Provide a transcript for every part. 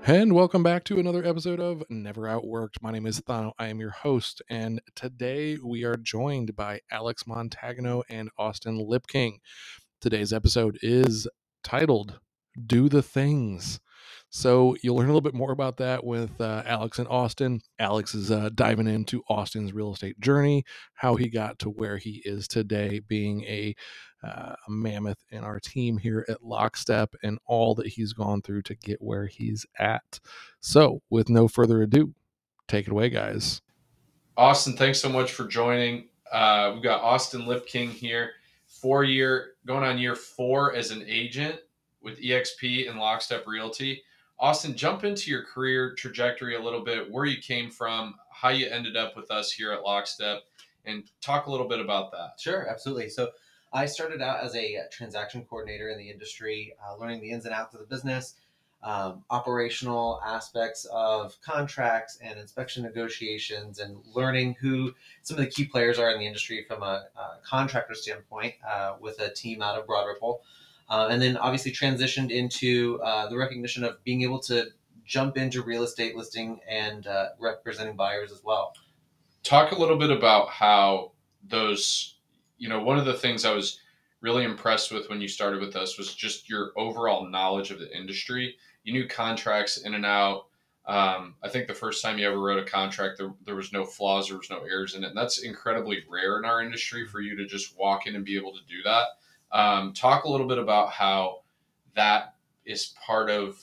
And welcome back to another episode of Never Outworked. My name is Thano. I am your host, and today we are joined by Alex Montagno and Austin Lipking. Today's episode is titled Do the Things. So you'll learn a little bit more about that with Alex and Austin. Alex is diving into Austin's real estate journey, how he got to where he is today, being a mammoth in our team here at Lockstep, and all that he's gone through to get where he's at. So, with no further ado, take it away, guys. Austin, thanks so much for joining. We've got Austin Lipking here, going on year 4 as an agent with EXP and Lockstep Realty. Austin, jump into your career trajectory a little bit, where you came from, how you ended up with us here at Lockstep, and talk a little bit about that. Sure, absolutely. So I started out as a transaction coordinator in the industry, learning the ins and outs of the business, operational aspects of contracts and inspection negotiations, and learning who some of the key players are in the industry from a contractor standpoint with a team out of Broad Ripple. And then obviously transitioned into the recognition of being able to jump into real estate listing and representing buyers as well. Talk a little bit about how one of the things I was really impressed with when you started with us was just your overall knowledge of the industry. You knew contracts in and out. I think the first time you ever wrote a contract, there was no flaws, there was no errors in it. And that's incredibly rare in our industry for you to just walk in and be able to do that. Talk a little bit about how that is part of,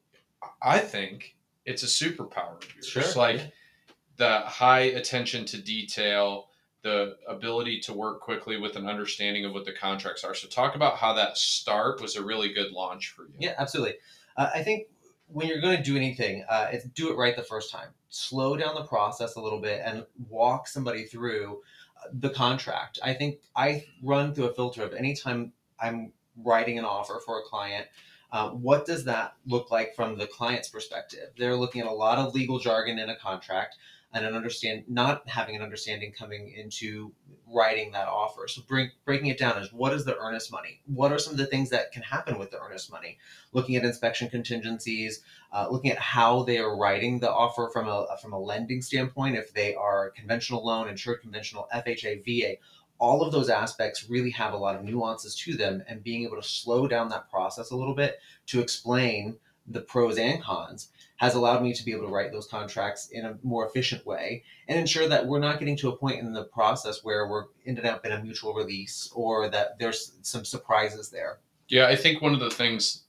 I think it's a superpower of yours. Sure. Yeah. The high attention to detail, the ability to work quickly with an understanding of what the contracts are. So talk about how that start was a really good launch for you. Yeah, absolutely. I think when you're going to do anything, it's do it right the first time. Slow down the process a little bit and walk somebody through the contract. I think I run through a filter of anytime I'm writing an offer for a client. What does that look like from the client's perspective? They're looking at a lot of legal jargon in a contract and not having an understanding coming into writing that offer. So breaking it down is, what is the earnest money? What are some of the things that can happen with the earnest money? Looking at inspection contingencies, looking at how they are writing the offer from a lending standpoint, if they are conventional loan, insured conventional, FHA, VA. All of those aspects really have a lot of nuances to them, and being able to slow down that process a little bit to explain the pros and cons has allowed me to be able to write those contracts in a more efficient way and ensure that we're not getting to a point in the process where we're ended up in a mutual release or that there's some surprises there. Yeah, I think one of the things,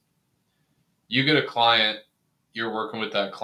you get a client, you're working with that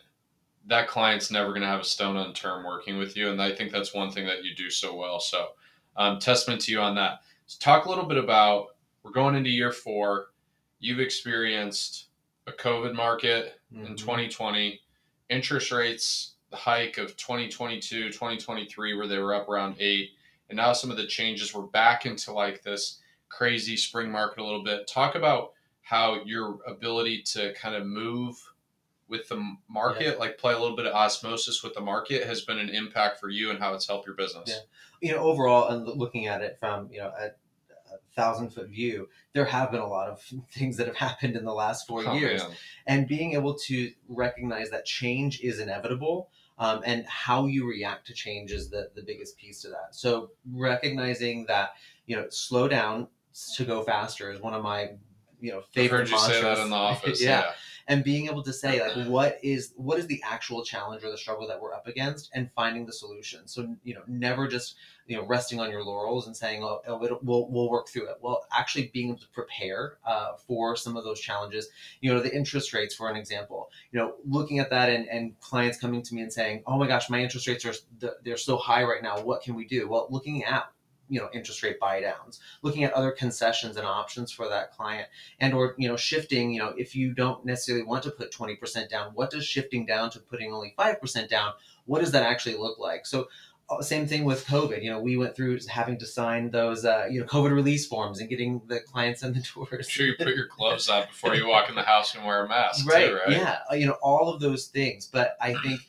client's never going to have a stone unturned working with you. And I think that's one thing that you do so well. So testament to you on that. So talk a little bit about, we're going into year 4. You've experienced a COVID market in 2020, interest rates, the hike of 2022, 2023, where they were up around 8. And now some of the changes, we're back into like this crazy spring market a little bit. Talk about how your ability to kind of move with the market, like play a little bit of osmosis with the market, has been an impact for you and how it's helped your business. Yeah. Overall, and looking at it from, a 1,000-foot view, there have been a lot of things that have happened in the last 4 years. Man. And being able to recognize that change is inevitable, and how you react to change is the biggest piece to that. So recognizing that, slow down to go faster is one of my, favorite mantras. I've heard you say that in the office. Yeah. And being able to say, like, what is the actual challenge or the struggle that we're up against, and finding the solution. So, never just, resting on your laurels and saying, we'll work through it. Well, actually being able to prepare for some of those challenges, the interest rates, for an example, looking at that and clients coming to me and saying, oh my gosh, my interest rates they're so high right now. What can we do? Well, looking at interest rate buy downs, looking at other concessions and options for that client, and or shifting, if you don't necessarily want to put 20% down, what does shifting down to putting only 5% down, what does that actually look like? So same thing with COVID. We went through having to sign those COVID release forms and getting the clients and the tours. Make sure you put your gloves on before you walk in the house and wear a mask. Right. Too, right? Yeah. All of those things. But I think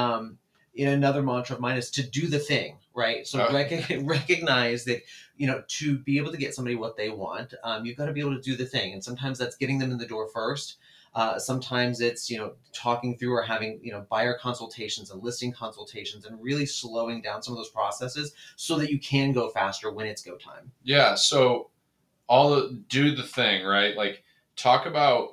another mantra of mine is to do the thing, right? So recognize that, to be able to get somebody what they want, you've got to be able to do the thing. And sometimes that's getting them in the door first. Sometimes it's, talking through or having, buyer consultations and listing consultations and really slowing down some of those processes so that you can go faster when it's go time. Yeah. So do the thing, right? Like talk about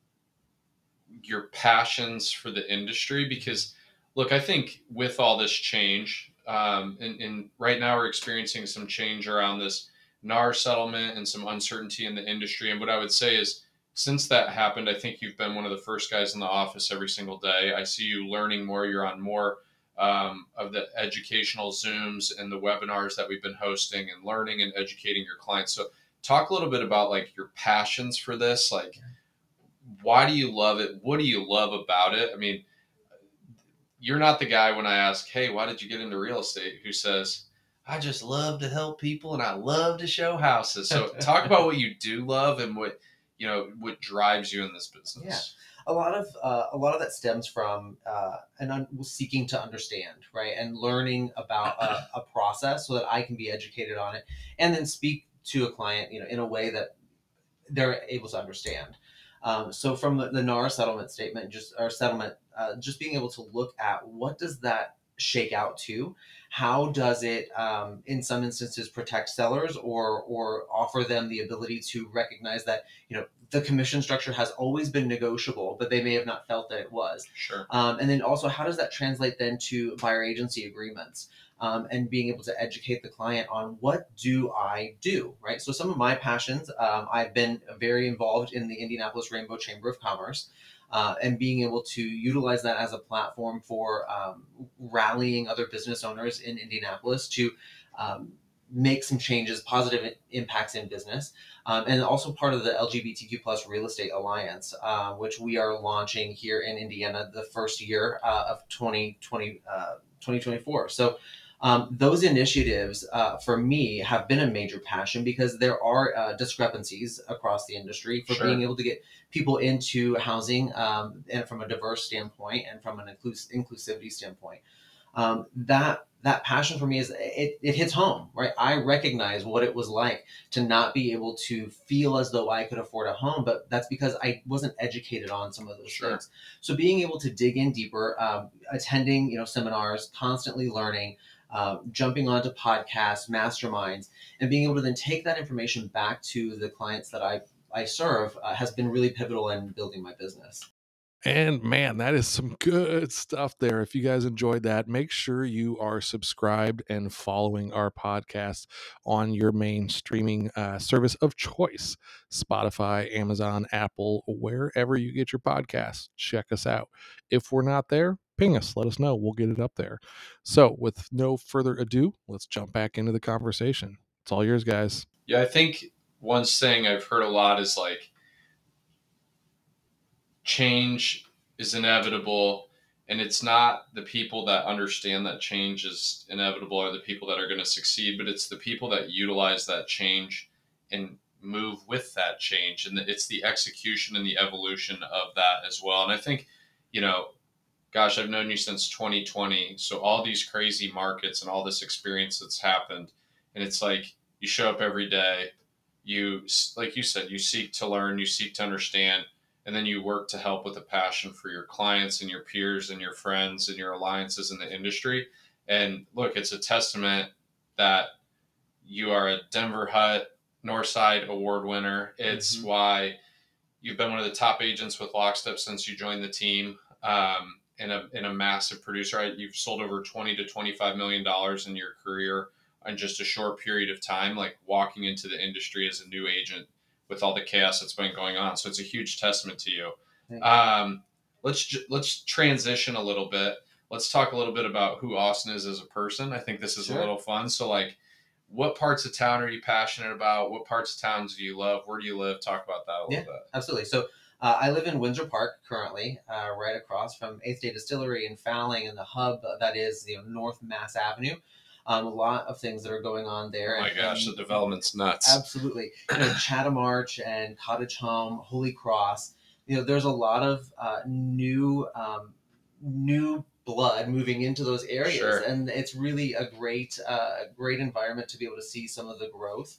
your passions for the industry because look, I think with all this change, and right now we're experiencing some change around this NAR settlement and some uncertainty in the industry. And what I would say is, since that happened, I think you've been one of the first guys in the office every single day. I see you learning more. You're on more of the educational Zooms and the webinars that we've been hosting and learning and educating your clients. So, talk a little bit about like your passions for this, like why do you love it? What do you love about it? I mean, you're not the guy when I ask, hey, why did you get into real estate? Who says, I just love to help people and I love to show houses. So talk about what you do love and what drives you in this business. Yeah. A lot of that stems from seeking to understand, right, and learning about a process so that I can be educated on it, and then speak to a client, in a way that they're able to understand. So from the NAR settlement statement, just being able to look at what does that shake out to, how does it, in some instances, protect sellers or offer them the ability to recognize that the commission structure has always been negotiable, but they may have not felt that it was. Sure. And then also, how does that translate then to buyer agency agreements? And being able to educate the client on what do I do, right? So some of my passions, I've been very involved in the Indianapolis Rainbow Chamber of Commerce, and being able to utilize that as a platform for rallying other business owners in Indianapolis to make some changes, positive impacts in business, and also part of the LGBTQ plus real estate alliance, which we are launching here in Indiana the first year of 2024. So those initiatives for me have been a major passion because there are discrepancies across the industry for Sure. being able to get people into housing, and from a diverse standpoint and from an inclusivity standpoint. That passion for me is it hits home, right? I recognize what it was like to not be able to feel as though I could afford a home, but that's because I wasn't educated on some of those Sure. things. So being able to dig in deeper, attending seminars, constantly learning, jumping onto podcasts, masterminds, and being able to then take that information back to the clients that I serve has been really pivotal in building my business. And man, that is some good stuff there. If you guys enjoyed that, make sure you are subscribed and following our podcast on your main streaming service of choice: Spotify, Amazon, Apple, wherever you get your podcasts. Check us out. If we're not there, ping us, let us know. We'll get it up there. So, with no further ado, let's jump back into the conversation. It's all yours, guys. Yeah, I think one saying I've heard a lot is like, change is inevitable, and it's not the people that understand that change is inevitable are the people that are going to succeed, but it's the people that utilize that change and move with that change, and it's the execution and the evolution of that as well. And I think, gosh, I've known you since 2020, so all these crazy markets and all this experience that's happened, and it's like you show up every day, you, like you said, you seek to learn, you seek to understand, and then you work to help with a passion for your clients and your peers and your friends and your alliances in the industry. And look, it's a testament that you are a Denver Hut Northside Award winner. It's why you've been one of the top agents with Lockstep since you joined the team, and a massive producer. Right? You've sold over $20 to $25 million in your career in just a short period of time, like walking into the industry as a new agent with all the chaos that's been going on. So it's a huge testament to you. Let's transition a little bit. Let's talk a little bit about who Austin is as a person. I think this is a little fun. So like, what parts of town are you passionate about? What parts of towns do you love? Where do you live? Talk about that a little bit. Absolutely. So I live in Windsor Park currently, right across from 8th Day Distillery and Fowling and the hub that is North Mass Avenue. A lot of things that are going on there. Oh my gosh, the development's nuts. Absolutely. Chatham Arch and Cottage Home, Holy Cross. There's a lot of new blood moving into those areas, and it's really a great environment to be able to see some of the growth.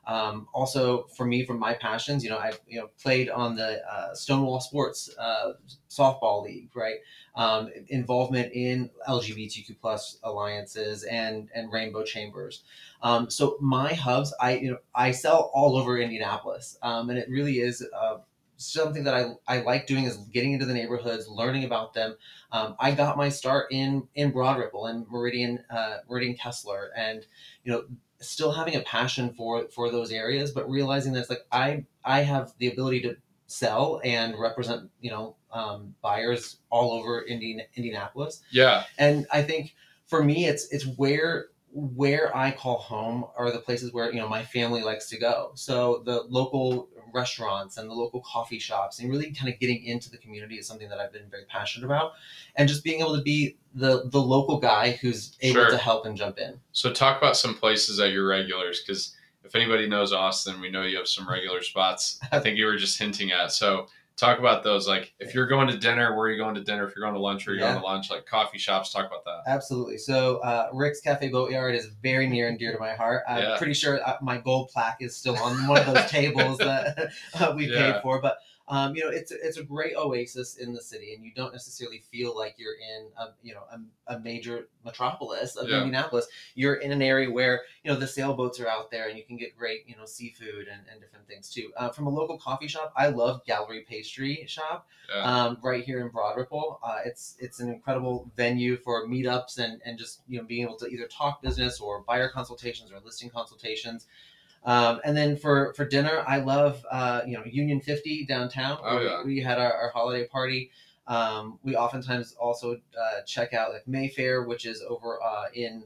Also, for me, from my passions, I've played on the Stonewall Sports softball league, right? Involvement in LGBTQ plus alliances and rainbow chambers. So my hubs, I sell all over Indianapolis, and it really is. Something that I like doing is getting into the neighborhoods, learning about them. I got my start in Broad Ripple and Meridian Kessler, and still having a passion for those areas, but realizing that it's like I have the ability to sell and represent buyers all over Indianapolis. Yeah. And I think for me, it's where I call home are the places where my family likes to go. So the local restaurants and the local coffee shops, and really kind of getting into the community is something that I've been very passionate about, and just being able to be the local guy who's able to help and jump in. So talk about some places that you're regulars, because if anybody knows Austin, we know you have some regular spots. I think you were just hinting at. So talk about those. Like, if you're going to dinner, where are you going to dinner? If you're going to lunch, where are you going to lunch? Like coffee shops, talk about that. Absolutely. So Rick's Cafe Boatyard is very near and dear to my heart. I'm pretty sure my gold plaque is still on one of those tables that we paid for. But it's a great oasis in the city, and you don't necessarily feel like you're in a major metropolis of Indianapolis. You're in an area where the sailboats are out there, and you can get great seafood and different things too. From a local coffee shop, I love Gallery Pastry Shop. Right here in Broad Ripple. It's an incredible venue for meetups and just being able to either talk business or buyer consultations or listing consultations. And then for dinner, I love Union 50 downtown. We had our holiday party. We oftentimes also check out like Mayfair, which is over in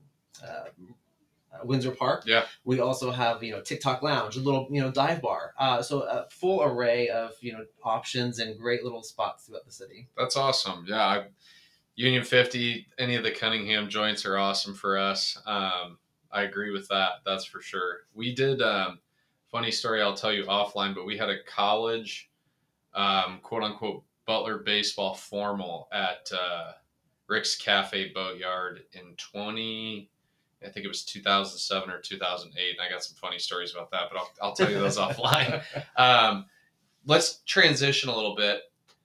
Windsor Park. Yeah. We also have TikTok Lounge, a little dive bar. So a full array of options and great little spots throughout the city. That's awesome. Yeah, Union 50, any of the Cunningham joints are awesome for us. I agree with that. That's for sure. We did funny story I'll tell you offline, but we had a college quote unquote Butler baseball formal at Rick's Cafe Boatyard in I think it was 2007 or 2008. And I got some funny stories about that, but I'll tell you those offline. Let's transition a little bit.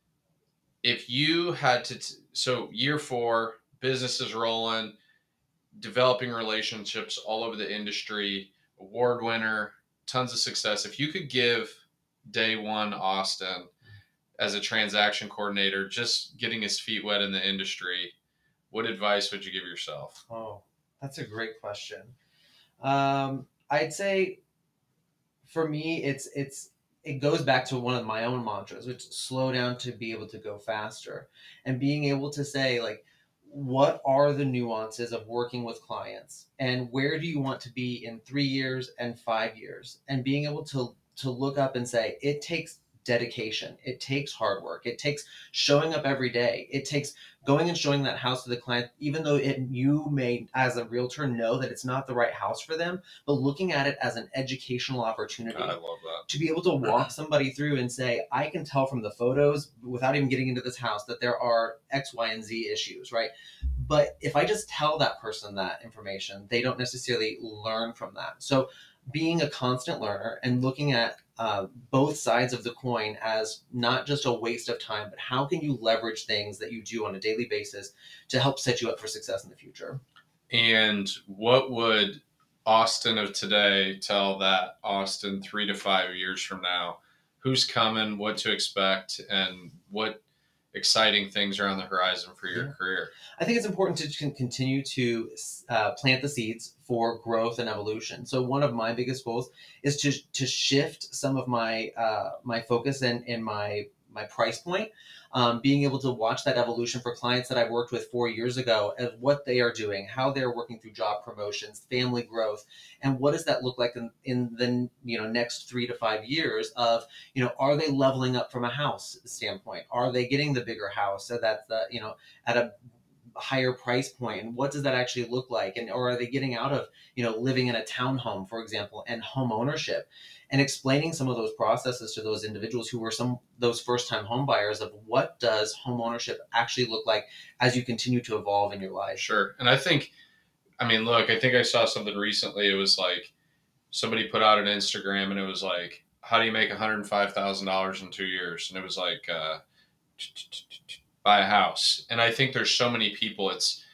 If you had to, so year 4, business is rolling, developing relationships all over the industry, award winner, tons of success. If you could give day 1 Austin as a transaction coordinator, just getting his feet wet in the industry, what advice would you give yourself? Oh, that's a great question. I'd say for me, it goes back to one of my own mantras, which is slow down to be able to go faster, and being able to say like, what are the nuances of working with clients, and where do you want to be in 3 years and 5 years, and being able to look up and say it takes dedication, it takes hard work, it takes showing up every day, it takes going and showing that house to the client, even though you may as a realtor know that it's not the right house for them, but looking at it as an educational opportunity. God, I love that. To be able to walk somebody through and say, I can tell from the photos without even getting into this house that there are X, Y, and Z issues, right? But if I just tell that person that information, they don't necessarily learn from that. So being a constant learner and looking at both sides of the coin as not just a waste of time, but how can you leverage things that you do on a daily basis to help set you up for success in the future? And what would Austin of today tell that Austin 3 to 5 years from now? Who's coming, what to expect, and what exciting things are on the horizon for your career? I think it's important to continue to plant the seeds for growth and evolution. So one of my biggest goals is to shift some of my my focus and my price point, being able to watch that evolution for clients that I've worked with 4 years ago, and what they are doing, how they're working through job promotions, family growth, and what does that look like in the next 3 to 5 years of are they leveling up from a house standpoint? Are they getting the bigger house so that's at a higher price point, and what does that actually look like, and or are they getting out of living in a townhome, for example, and home ownership, and explaining some of those processes to those individuals who were those first-time home buyers of what does home ownership actually look like as you continue to evolve in your life. Sure. And I think I saw something recently. It was like somebody put out an Instagram and it was like, how do you make $105,000 in 2 years? And it was like, buy a house. And I think there's so many people, it's,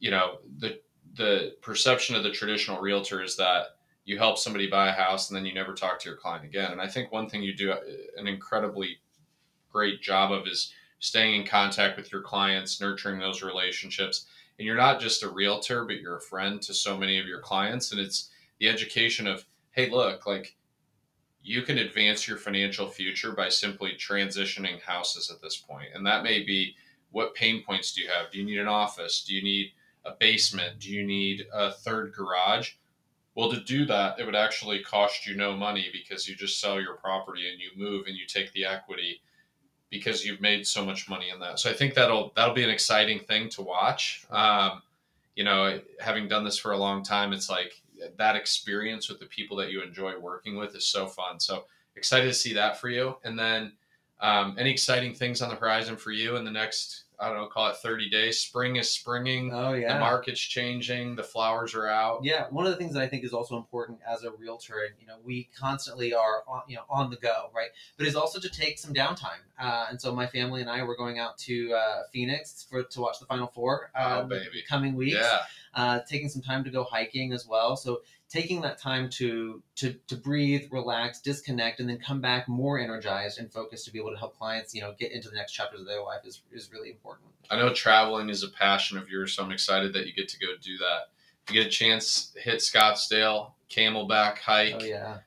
the perception of the traditional realtor is that you help somebody buy a house and then you never talk to your client again. And I think one thing you do an incredibly great job of is staying in contact with your clients, nurturing those relationships. And you're not just a realtor, but you're a friend to so many of your clients. And it's the education of, hey, look, like, you can advance your financial future by simply transitioning houses at this point. And that may be, what pain points do you have? Do you need an office? Do you need a basement? Do you need a third garage? Well, to do that, it would actually cost you no money because you just sell your property and you move and you take the equity because you've made so much money in that. So I think that'll be an exciting thing to watch. Having done this for a long time, it's like that experience with the people that you enjoy working with is so fun. So excited to see that for you. And then any exciting things on the horizon for you in the next, I don't know, call it 30 days. Spring is springing. Oh, yeah. The market's changing. The flowers are out. Yeah. One of the things that I think is also important as a realtor, and we constantly are on the go, right? But is also to take some downtime. And so my family and I were going out to Phoenix to watch the Final Four coming weeks. Yeah. Taking some time to go hiking as well. So taking that time to breathe, relax, disconnect, and then come back more energized and focused to be able to help clients, get into the next chapters of their life is really important. I know traveling is a passion of yours, so I'm excited that you get to go do that. If you get a chance, hit Scottsdale, Camelback hike. Oh, yeah.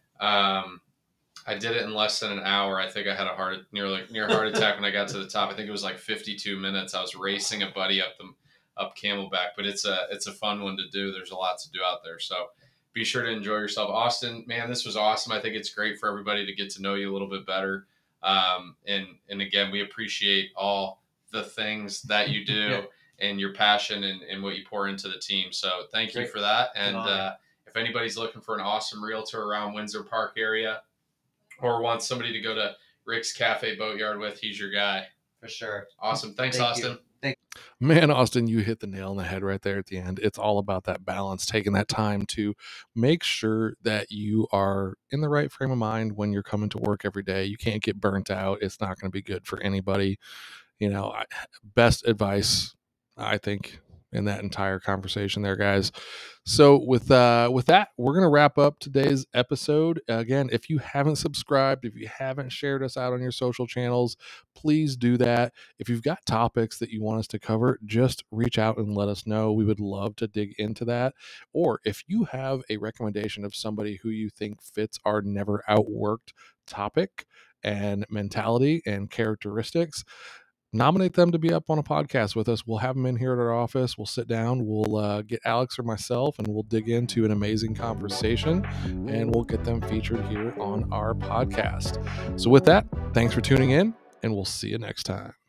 I did it in less than an hour. I think I had a near heart attack when I got to the top. I think it was like 52 minutes. I was racing a buddy up Camelback, but it's a fun one to do. There's a lot to do out there. So be sure to enjoy yourself. Austin, man, this was awesome. I think it's great for everybody to get to know you a little bit better. And again, we appreciate all the things that you do and your passion and what you pour into the team. So thank you for that. And if anybody's looking for an awesome realtor around Windsor Park area or wants somebody to go to Rick's Cafe Boatyard with, he's your guy. For sure. Awesome. Thanks, Austin. Man, Austin, you hit the nail on the head right there at the end. It's all about that balance, taking that time to make sure that you are in the right frame of mind when you're coming to work every day. You can't get burnt out. It's not going to be good for anybody. Best advice, I think, in that entire conversation there, guys. So with that, we're going to wrap up today's episode. Again, if you haven't subscribed, if you haven't shared us out on your social channels, please do that. If you've got topics that you want us to cover, just reach out and let us know. We would love to dig into that. Or if you have a recommendation of somebody who you think fits our never outworked topic and mentality and characteristics, nominate them to be up on a podcast with us. We'll have them in here at our office. We'll sit down. We'll get Alex or myself, and we'll dig into an amazing conversation, and we'll get them featured here on our podcast. So with that, thanks for tuning in, and we'll see you next time.